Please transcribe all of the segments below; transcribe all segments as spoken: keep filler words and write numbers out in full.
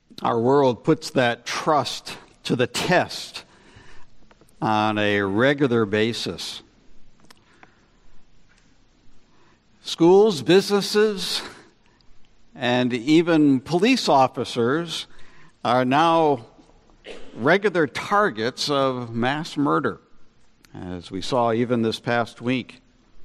Our world puts that trust to the test on a regular basis. Schools, businesses, and even police officers are now regular targets of mass murder, as we saw even this past week.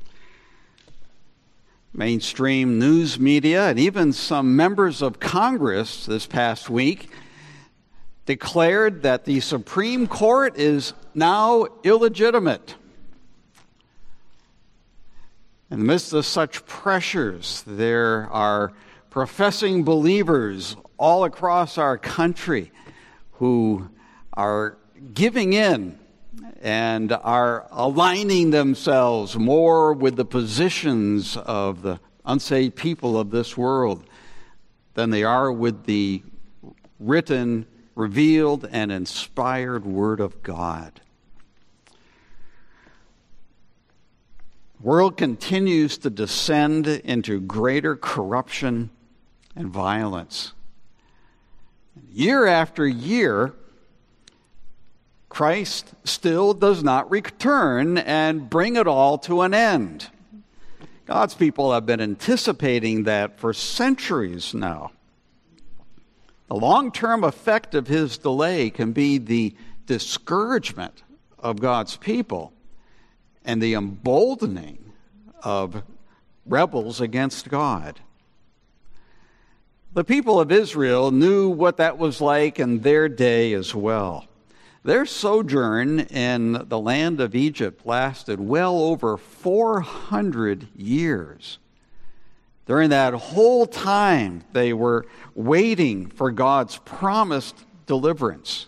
Mainstream news media and even some members of Congress this past week declared that the Supreme Court is now illegitimate. In the midst of such pressures, there are professing believers all across our country who are giving in and are aligning themselves more with the positions of the unsaved people of this world than they are with the written, revealed, and inspired Word of God. The world continues to descend into greater corruption and violence. Year after year, Christ still does not return and bring it all to an end. God's people have been anticipating that for centuries now. The long-term effect of his delay can be the discouragement of God's people and the emboldening of rebels against God. The people of Israel knew what that was like in their day as well. Their sojourn in the land of Egypt lasted well over four hundred years. During that whole time, they were waiting for God's promised deliverance.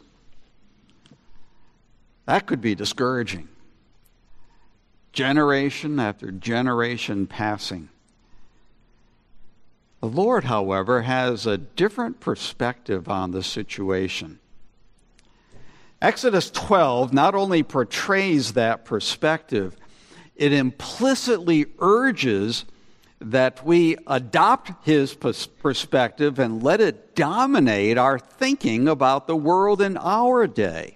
That could be discouraging. Generation after generation passing. The Lord, however, has a different perspective on the situation. Exodus twelve not only portrays that perspective, it implicitly urges that we adopt his perspective and let it dominate our thinking about the world in our day.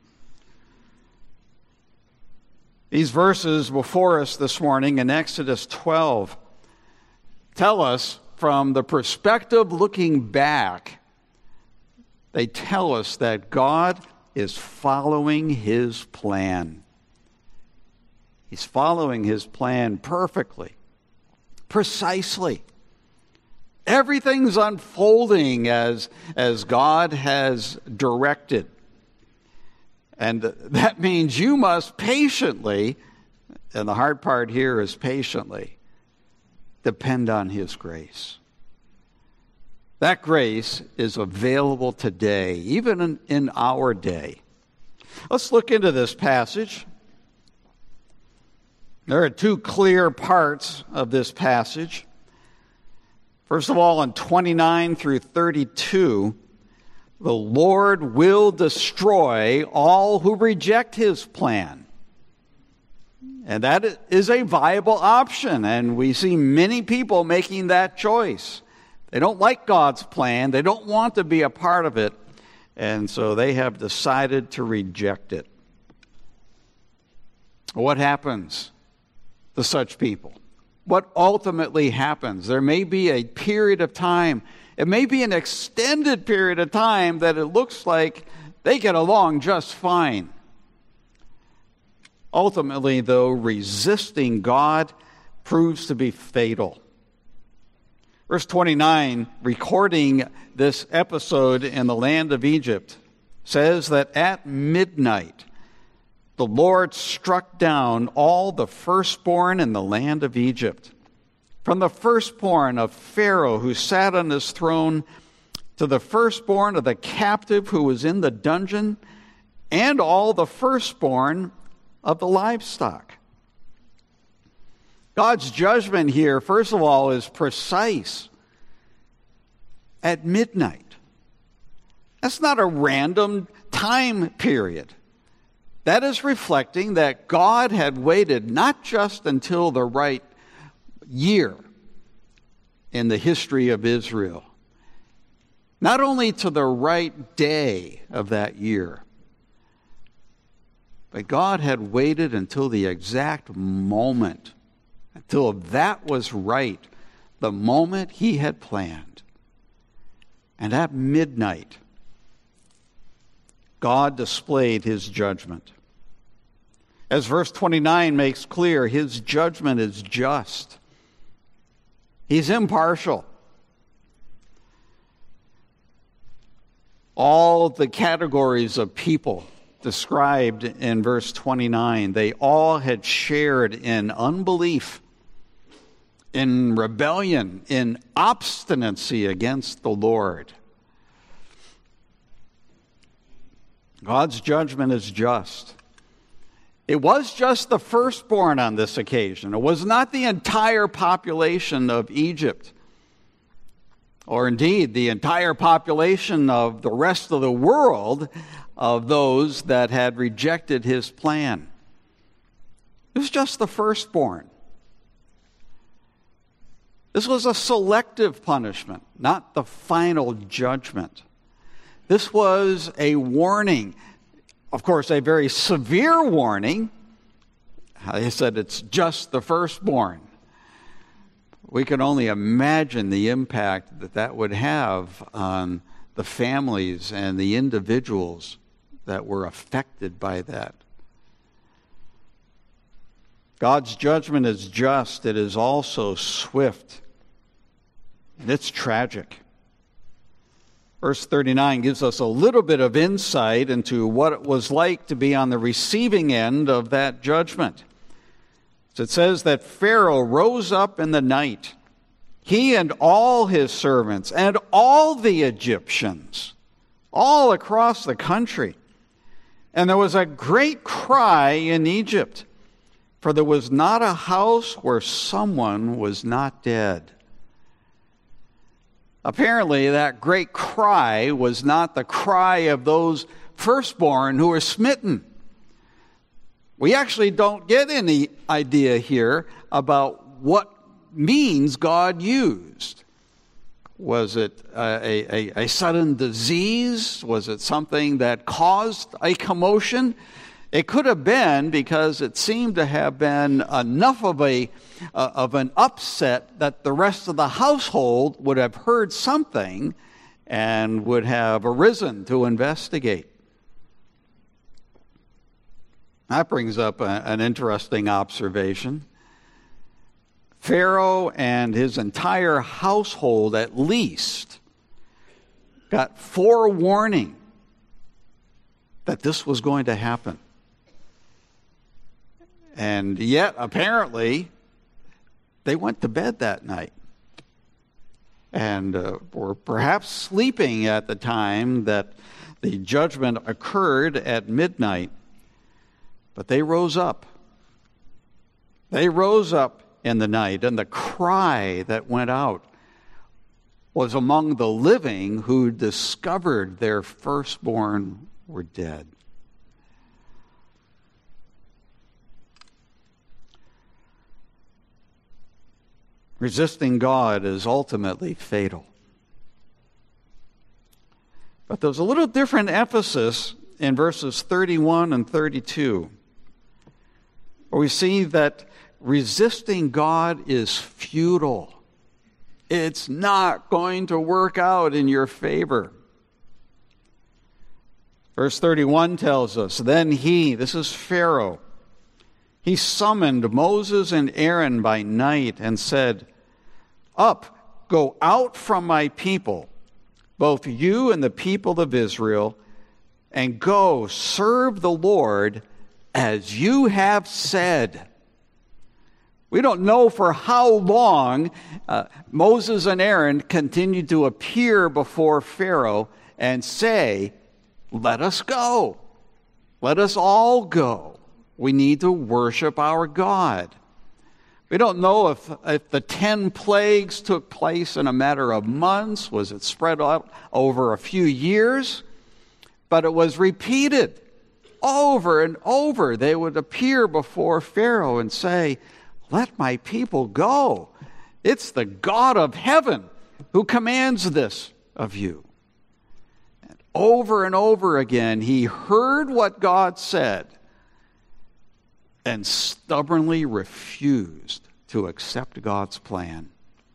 These verses before us this morning in Exodus twelve tell us from the perspective looking back, they tell us that God is following his plan. He's following his plan perfectly, precisely. Everything's unfolding as, as God has directed. And that means you must patiently, and the hard part here is patiently, depend on his grace. That grace is available today, even in, in our day. Let's look into this passage. There are two clear parts of this passage. First of all, in twenty-nine through thirty-two, the Lord will destroy all who reject his plan. And that is a viable option, and we see many people making that choice. They don't like God's plan. They don't want to be a part of it. And so they have decided to reject it. What happens to such people? What ultimately happens? There may be a period of time. It may be an extended period of time that it looks like they get along just fine. Ultimately, though, resisting God proves to be fatal. Verse twenty-nine, recording this episode in the land of Egypt, says that at midnight, the Lord struck down all the firstborn in the land of Egypt, from the firstborn of Pharaoh who sat on his throne, to the firstborn of the captive who was in the dungeon, and all the firstborn of the livestock. God's judgment here, first of all, is precise. At midnight. That's not a random time period. That is reflecting that God had waited not just until the right year in the history of Israel. not only to the right day of that year, but God had waited until the exact moment, until that was right, the moment he had planned. And at midnight, God displayed his judgment. As verse twenty-nine makes clear, his judgment is just. He's impartial. All the categories of people described in verse twenty-nine, they all had shared in unbelief, in rebellion, in obstinacy against the Lord. God's judgment is just. It was just the firstborn on this occasion. It was not the entire population of Egypt, or indeed the entire population of the rest of the world, of those that had rejected his plan. It was just the firstborn. This was a selective punishment, not the final judgment. This was a warning, of course, a very severe warning. I said it's just the firstborn. We can only imagine the impact that that would have on the families and the individuals that were affected by that. God's judgment is just. It is also swift. And it's tragic. Verse thirty-nine gives us a little bit of insight into what it was like to be on the receiving end of that judgment. So it says that Pharaoh rose up in the night, he and all his servants and all the Egyptians, all across the country. And there was a great cry in Egypt, for there was not a house where someone was not dead. Apparently, that great cry was not the cry of those firstborn who were smitten. We actually don't get any idea here about what means God used. Was it a, a, a sudden disease? Was it something that caused a commotion? It could have been because it seemed to have been enough of a uh, of an upset that the rest of the household would have heard something and would have arisen to investigate. That brings up a, an interesting observation. Pharaoh and his entire household, at least, got forewarning that this was going to happen. And yet, apparently, they went to bed that night and uh, were perhaps sleeping at the time that the judgment occurred at midnight. But they rose up. They rose up in the night, and the cry that went out was among the living who discovered their firstborn were dead. Resisting God is ultimately fatal. But there's a little different emphasis in verses thirty-one and thirty-two, where we see that resisting God is futile. It's not going to work out in your favor. Verse thirty-one tells us, then he, this is Pharaoh, he summoned Moses and Aaron by night and said, up, go out from my people, both you and the people of Israel, and go serve the Lord as you have said. We don't know for how long uh, Moses and Aaron continued to appear before Pharaoh and say, let us go. Let us all go. We need to worship our God. We don't know if, if the ten plagues took place in a matter of months. Was it spread out over a few years? But it was repeated over and over. They would appear before Pharaoh and say, let my people go. It's the God of heaven who commands this of you. over and over again, he heard what God said and stubbornly refused to accept God's plan.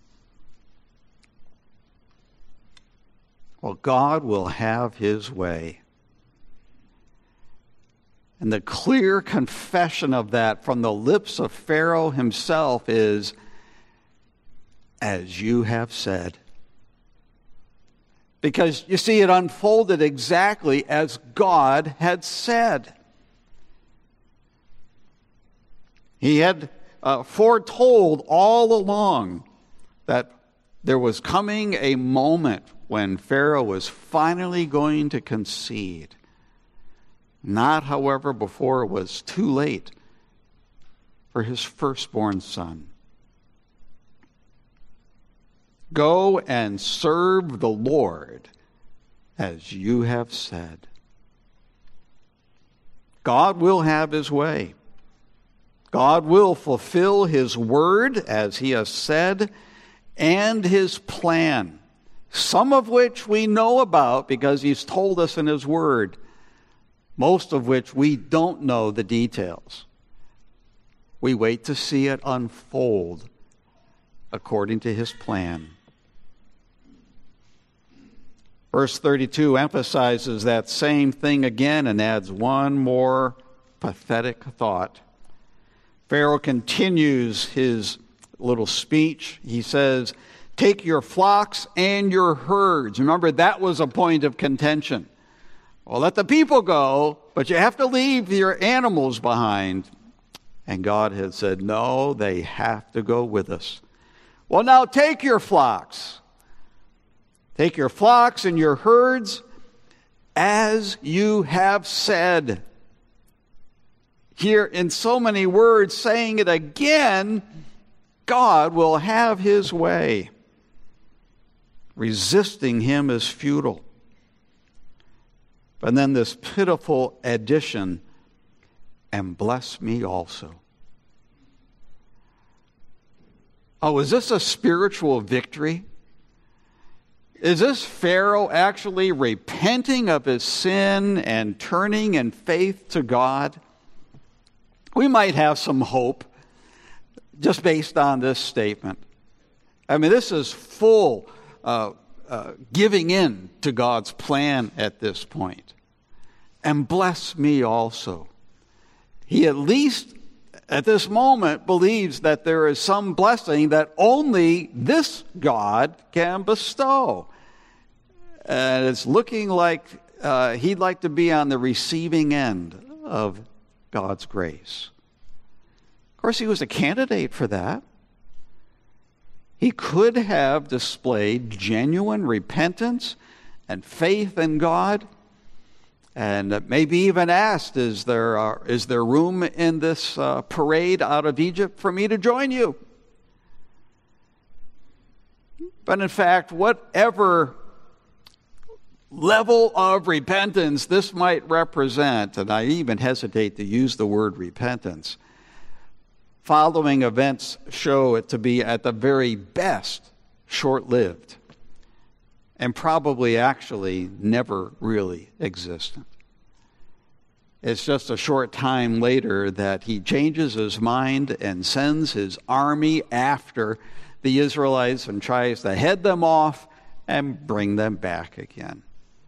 Well, God will have his way. And the clear confession of that from the lips of Pharaoh himself is, as you have said. Because, you see, it unfolded exactly as God had said. He had uh, foretold all along that there was coming a moment when Pharaoh was finally going to concede. Not, however, before it was too late for his firstborn son. Go and serve the Lord as you have said. God will have his way. God will fulfill his word as he has said, and his plan, some of which we know about because he's told us in his word, most of which we don't know the details. We wait to see it unfold according to his plan. Verse thirty-two emphasizes that same thing again and adds one more pathetic thought. Pharaoh continues his little speech. He says, take your flocks and your herds. Remember, that was a point of contention. Well, let the people go, but you have to leave your animals behind. And God had said, no, they have to go with us. Well, now take your flocks. Take your flocks and your herds as you have said. Here, in so many words, saying it again, God will have his way. Resisting him is futile. And then this pitiful addition, and bless me also. Oh, is this a spiritual victory? Is this Pharaoh actually repenting of his sin and turning in faith to God? We might have some hope just based on this statement. I mean, this is full uh, uh, giving in to God's plan at this point. And bless me also. He at least at this moment believes that there is some blessing that only this God can bestow. And it's looking like uh, he'd like to be on the receiving end of God's grace. Of course, he was a candidate for that. He could have displayed genuine repentance and faith in God, and maybe even asked, is there, uh, is there room in this uh, parade out of Egypt for me to join you? But in fact, whatever level of repentance this might represent, and I even hesitate to use the word repentance, following events show it to be at the very best short-lived and probably actually never really existent. It's just a short time later that he changes his mind and sends his army after the Israelites and tries to head them off and bring them back again.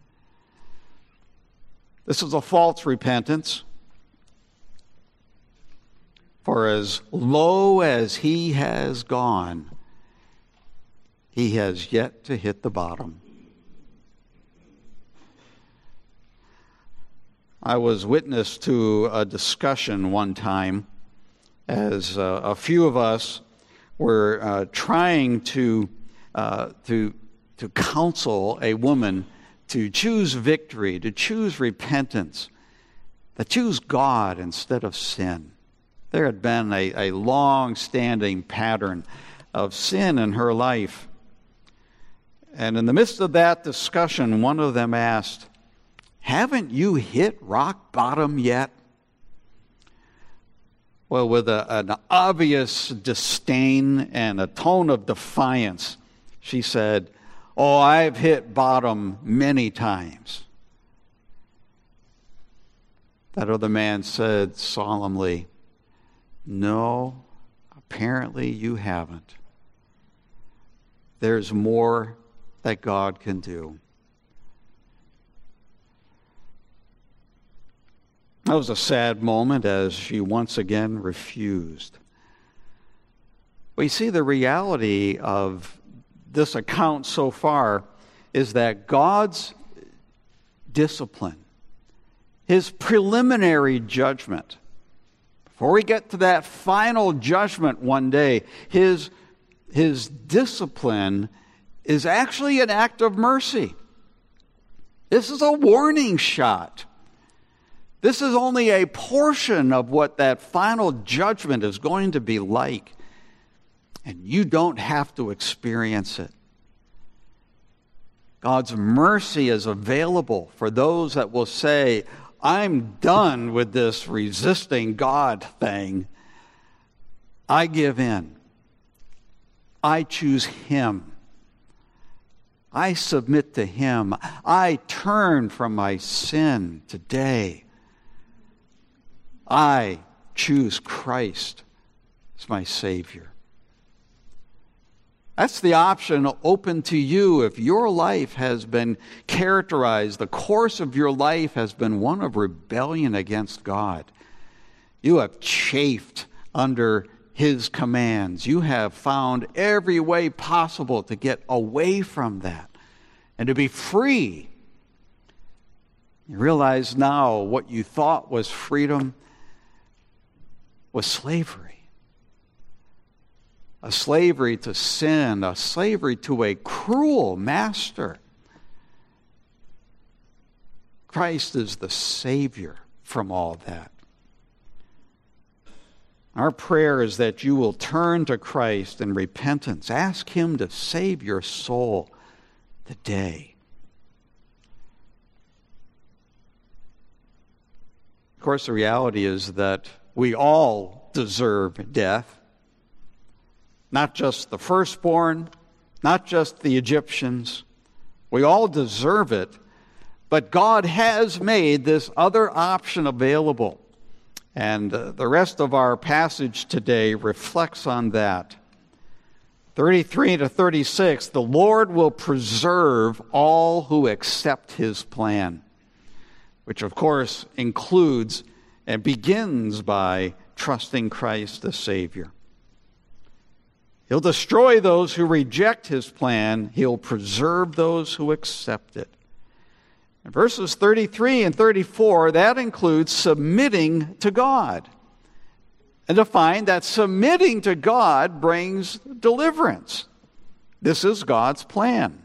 This is a false repentance. For as low as he has gone, he has yet to hit the bottom. I was witness to a discussion one time as uh, a few of us were uh, trying to, uh, to, to counsel a woman to choose victory, to choose repentance, to choose God instead of sin. There had been a, a long-standing pattern of sin in her life. And in the midst of that discussion, one of them asked, haven't you hit rock bottom yet? Well, with a, an obvious disdain and a tone of defiance, she said, oh, I've hit bottom many times. That other man said solemnly, "No, apparently you haven't. There's more that God can do." That was a sad moment as she once again refused. But you see, the reality of this account so far is that God's discipline, his preliminary judgment, before we get to that final judgment one day, his, his discipline is actually an act of mercy. This is a warning shot. This is only a portion of what that final judgment is going to be like. And you don't have to experience it. God's mercy is available for those that will say, "I'm done with this resisting God thing. I give in. I choose him. I submit to him. I turn from my sin today. I choose Christ as my Savior." That's the option open to you if your life has been characterized, the course of your life has been one of rebellion against God. You have chafed under his commands. You have found every way possible to get away from that and to be free. You realize now what you thought was freedom was slavery. A slavery to sin, a slavery to a cruel master. Christ is the Savior from all that. Our prayer is that you will turn to Christ in repentance. Ask him to save your soul today. Of course, the reality is that we all deserve death. Not just the firstborn, not just the Egyptians. We all deserve it, but God has made this other option available. And uh, the rest of our passage today reflects on that. thirty-three to thirty-six, the Lord will preserve all who accept his plan, which of course includes and begins by trusting Christ the Savior. He'll destroy those who reject his plan. He'll preserve those who accept it. In verses thirty-three and thirty-four, that includes submitting to God. And to find that submitting to God brings deliverance. This is God's plan.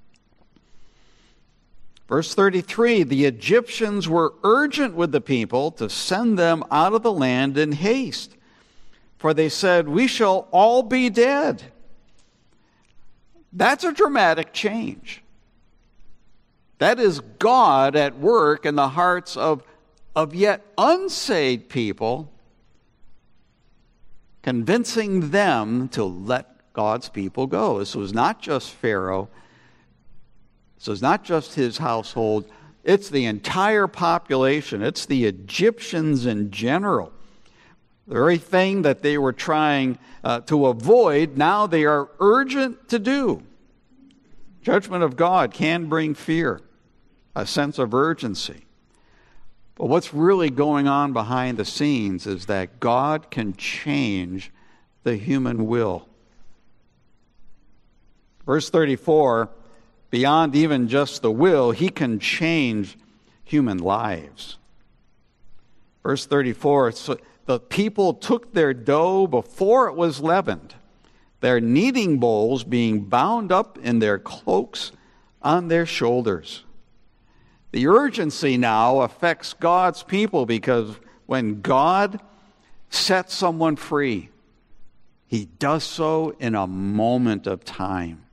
Verse thirty-three, the Egyptians were urgent with the people to send them out of the land in haste. For they said, "We shall all be dead." That's a dramatic change. That is God at work in the hearts of, of yet unsaved people, convincing them to let God's people go. This was not just Pharaoh. This was not just his household. It's the entire population. It's the Egyptians in general. The very thing that they were trying uh, to avoid, now they are urgent to do. Judgment of God can bring fear, a sense of urgency. But what's really going on behind the scenes is that God can change the human will. Verse thirty-four, beyond even just the will, he can change human lives. Verse thirty-four, so the people took their dough before it was leavened, their kneading bowls being bound up in their cloaks on their shoulders. The urgency now affects God's people because when God sets someone free, he does so in a moment of time.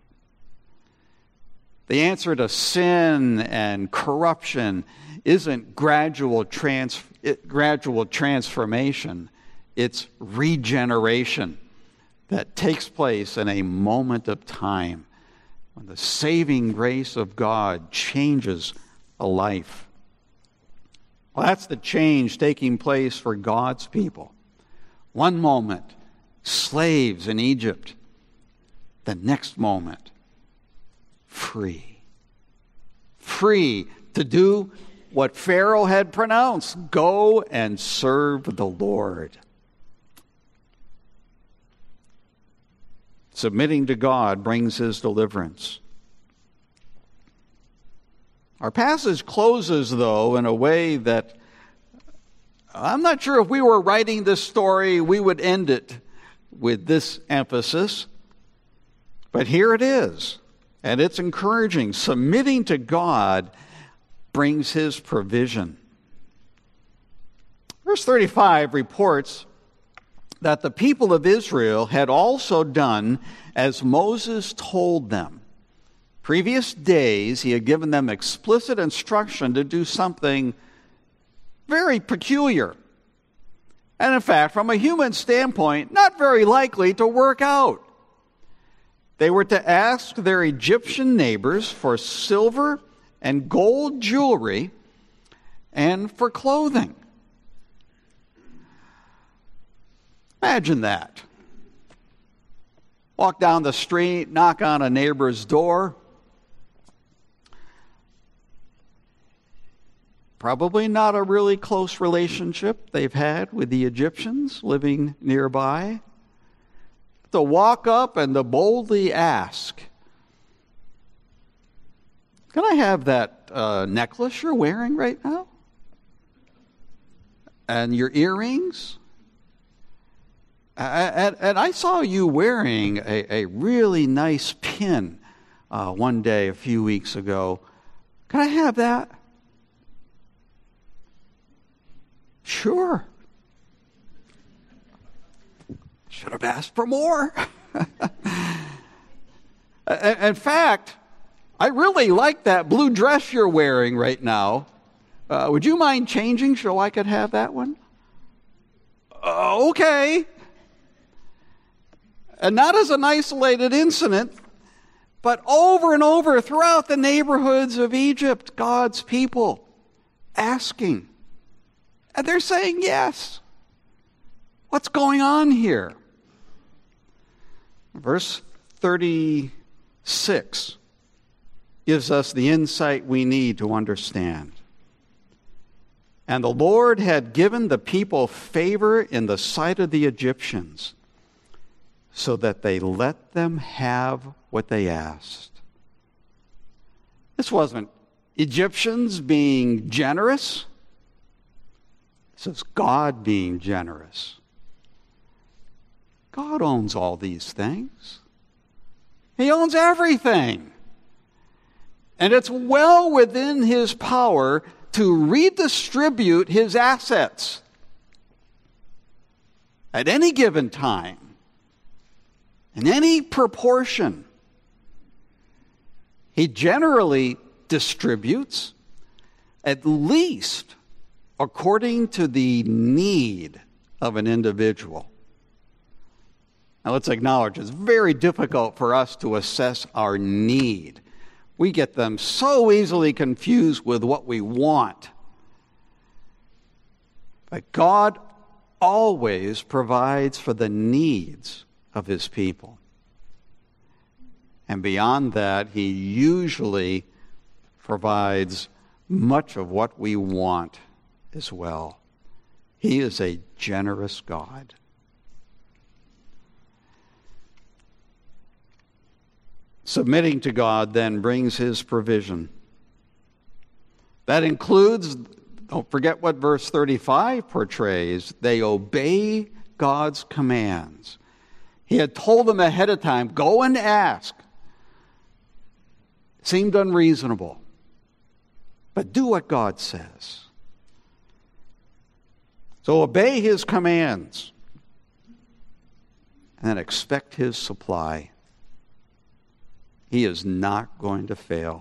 The answer to sin and corruption isn't gradual trans, gradual transformation. It's regeneration that takes place in a moment of time when the saving grace of God changes a life. Well, that's the change taking place for God's people. One moment, slaves in Egypt. The next moment, free. Free to do what Pharaoh had pronounced. Go and serve the Lord. Submitting to God brings his deliverance. Our passage closes, though, in a way that I'm not sure if we were writing this story, we would end it with this emphasis. But here it is, and it's encouraging. Submitting to God brings his provision. Verse thirty-five reports that the people of Israel had also done as Moses told them. Previous days, he had given them explicit instruction to do something very peculiar. And in fact, from a human standpoint, not very likely to work out. They were to ask their Egyptian neighbors for silver and gold jewelry and for clothing. Imagine that. Walk down the street, knock on a neighbor's door. Probably not a really close relationship they've had with the Egyptians living nearby. To walk up and to boldly ask, can I have that uh, necklace you're wearing right now? And your earrings? And, and I saw you wearing a, a really nice pin uh, one day a few weeks ago. Can I have that? Sure. Should have asked for more. In fact, I really like that blue dress you're wearing right now. Uh, would you mind changing so I could have that one? Uh, okay. And not as an isolated incident, but over and over throughout the neighborhoods of Egypt, God's people asking. And they're saying yes. What's going on here? Verse thirty-six gives us the insight we need to understand. And the Lord had given the people favor in the sight of the Egyptians, so that they let them have what they asked. This wasn't Egyptians being generous. This is God being generous. God owns all these things. He owns everything. And it's well within his power to redistribute his assets at any given time, in any proportion. He generally distributes at least according to the need of an individual. Now let's acknowledge it's very difficult for us to assess our need. We get them so easily confused with what we want. But God always provides for the needs of his people. And beyond that, he usually provides much of what we want as well. He is a generous God. Submitting to God then brings his provision. That includes, don't forget what verse thirty-five portrays, they obey God's commands. He had told them ahead of time, go and ask. Seemed unreasonable. But do what God says. So obey his commands and then expect his supply. He is not going to fail.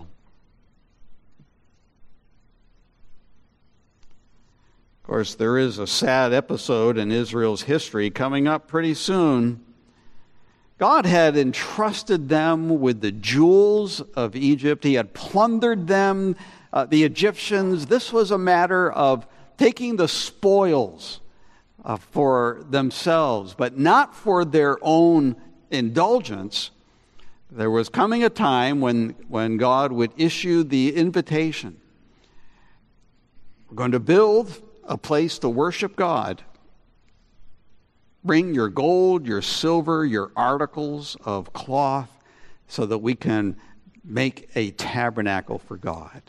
Of course, there is a sad episode in Israel's history coming up pretty soon. God had entrusted them with the jewels of Egypt. He had plundered them, uh, the Egyptians. This was a matter of taking the spoils uh, for themselves, but not for their own indulgence. There was coming a time when, when God would issue the invitation. We're going to build a place to worship God. Bring your gold, your silver, your articles of cloth so that we can make a tabernacle for God.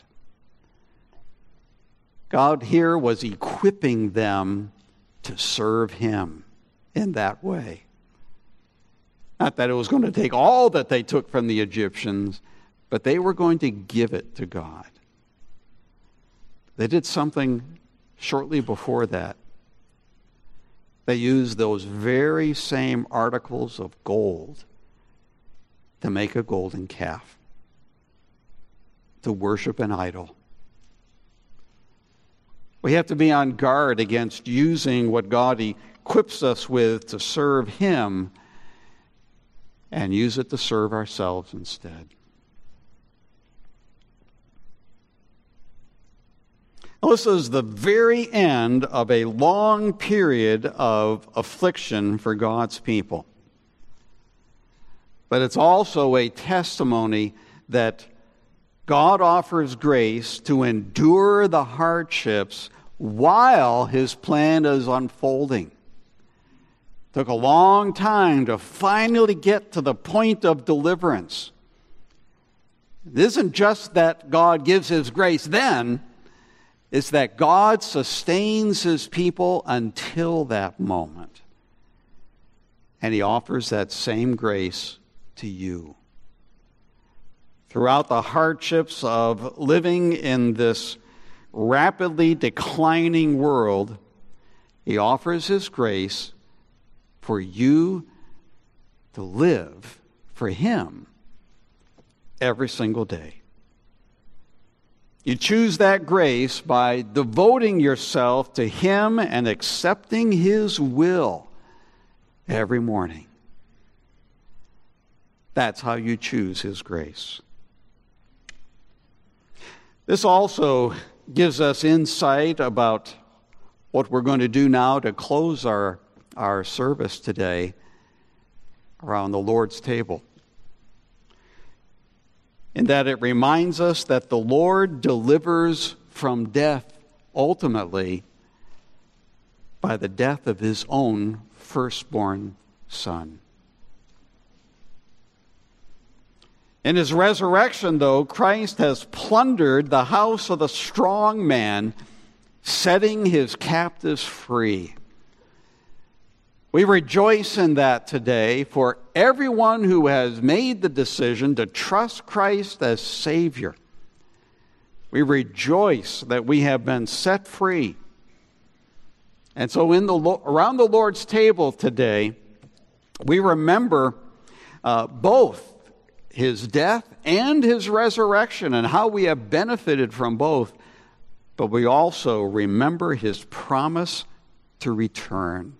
God here was equipping them to serve him in that way. Not that it was going to take all that they took from the Egyptians, but they were going to give it to God. They did something shortly before that. They used those very same articles of gold to make a golden calf, to worship an idol. We have to be on guard against using what God equips us with to serve him and use it to serve ourselves instead. This is the very end of a long period of affliction for God's people. But it's also a testimony that God offers grace to endure the hardships while his plan is unfolding. It took a long time to finally get to the point of deliverance. It isn't just that God gives his grace then, it's that God sustains his people until that moment. And he offers that same grace to you. Throughout the hardships of living in this rapidly declining world, he offers his grace for you to live for him every single day. You choose that grace by devoting yourself to him and accepting his will every morning. That's how you choose his grace. This also gives us insight about what we're going to do now to close our, our service today around the Lord's table. In that it reminds us that the Lord delivers from death ultimately by the death of his own firstborn son. In his resurrection, though, Christ has plundered the house of the strong man, setting his captives free. We rejoice in that today for everyone who has made the decision to trust Christ as Savior. We rejoice that we have been set free. And so in the around the Lord's table today, we remember uh, both his death and his resurrection and how we have benefited from both. But we also remember his promise to return.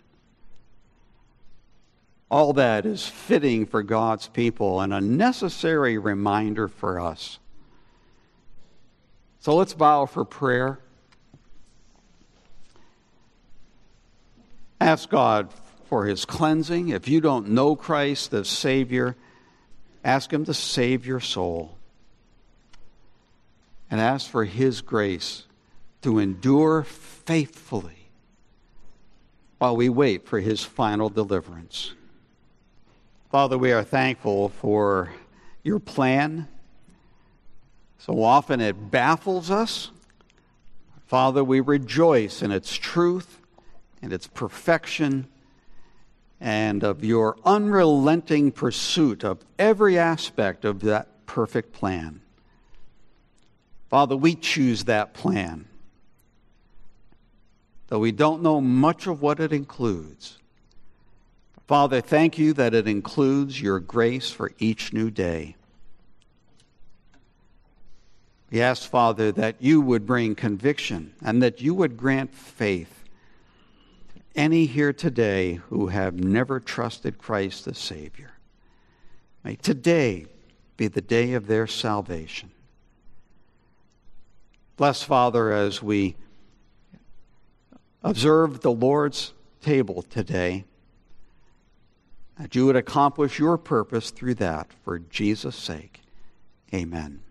All that is fitting for God's people and a necessary reminder for us. So let's bow for prayer. Ask God for his cleansing. If you don't know Christ as Savior, ask him to save your soul. And ask for his grace to endure faithfully while we wait for his final deliverance. Father, we are thankful for your plan. So often it baffles us. Father, we rejoice in its truth and its perfection and of your unrelenting pursuit of every aspect of that perfect plan. Father, we choose that plan, though we don't know much of what it includes. Father, thank you that it includes your grace for each new day. We ask, Father, that you would bring conviction and that you would grant faith to any here today who have never trusted Christ as Savior. May today be the day of their salvation. Bless, Father, as we observe the Lord's table today, that you would accomplish your purpose through that for Jesus' sake. Amen.